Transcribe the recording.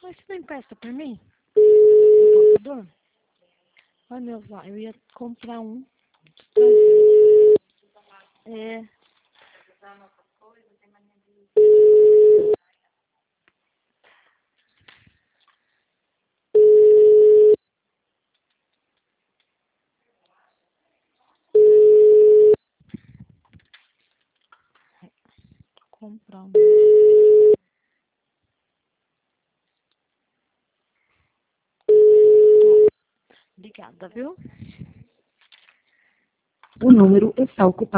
Mas você não empresta pra mim? O computador? Ai, meu pai, eu ia comprar um. É. Comprar um. Obrigada, viu? O número está ocupado.